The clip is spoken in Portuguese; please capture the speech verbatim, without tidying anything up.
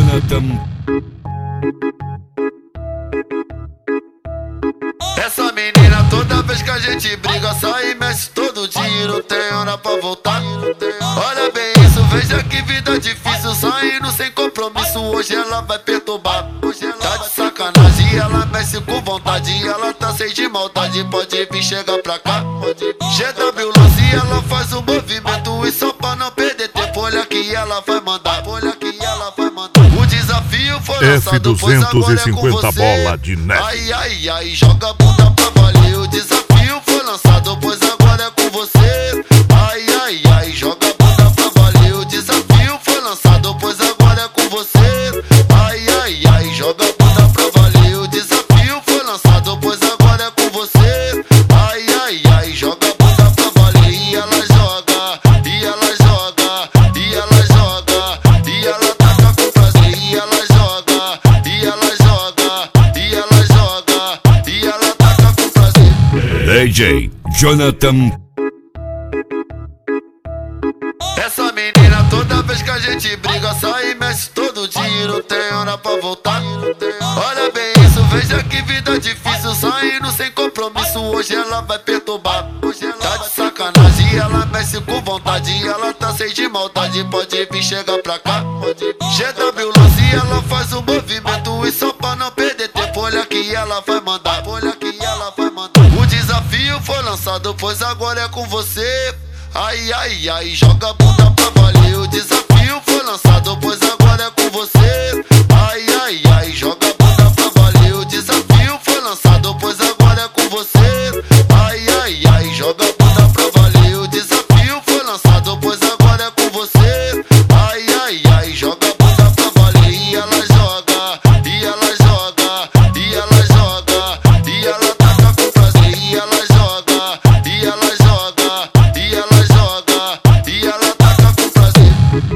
Jonathan. Essa menina toda vez que a gente briga sai e mexe todo dia, não tem hora pra voltar. Olha bem isso, veja que vida difícil, saindo sem compromisso, hoje ela vai perturbar. Tá de sacanagem, ela mexe com vontade, ela tá cheia de maldade, pode vir chegar pra cá. G W lance, ela faz o movimento e só pra não perder tempo, olha que ela vai mandar, olha que ela vai mandar. O desafio foi lançado, pois agora é com você. Bola de neve. Ai, ai, ai, joga a bunda pra valer. O desafio foi lançado, pois agora é com você. Ai, ai, ai, joga a bunda pra valer. O desafio foi lançado, pois agora é com você. Ai, ai, ai, joga a bunda pra valer. O desafio foi lançado, pois agora é com você. Ai, ai, ai, joga a bunda pra valer. E ela joga, e ela joga, e ela joga, e ela taca com prazer. E ela joga, e ela joga, e ela joga, e ela taca com prazer. D J Jonathan. Essa menina toda vez que a gente briga sai e mexe todo dia, não tem hora pra voltar. Olha bem isso, veja que vida difícil, saindo sem compromisso, hoje ela vai perturbar. Tá de sacanagem, ela mexe com vontade, ela tá cheia de maldade, pode vir chegar pra cá. G W lance, ela faz o movimento e só pra não perder tempo, olha que ela vai mandar, olha que ela vai mandar. O desafio foi lançado, pois agora é com você. Ai, ai, ai, joga a bunda pra valer. O desafio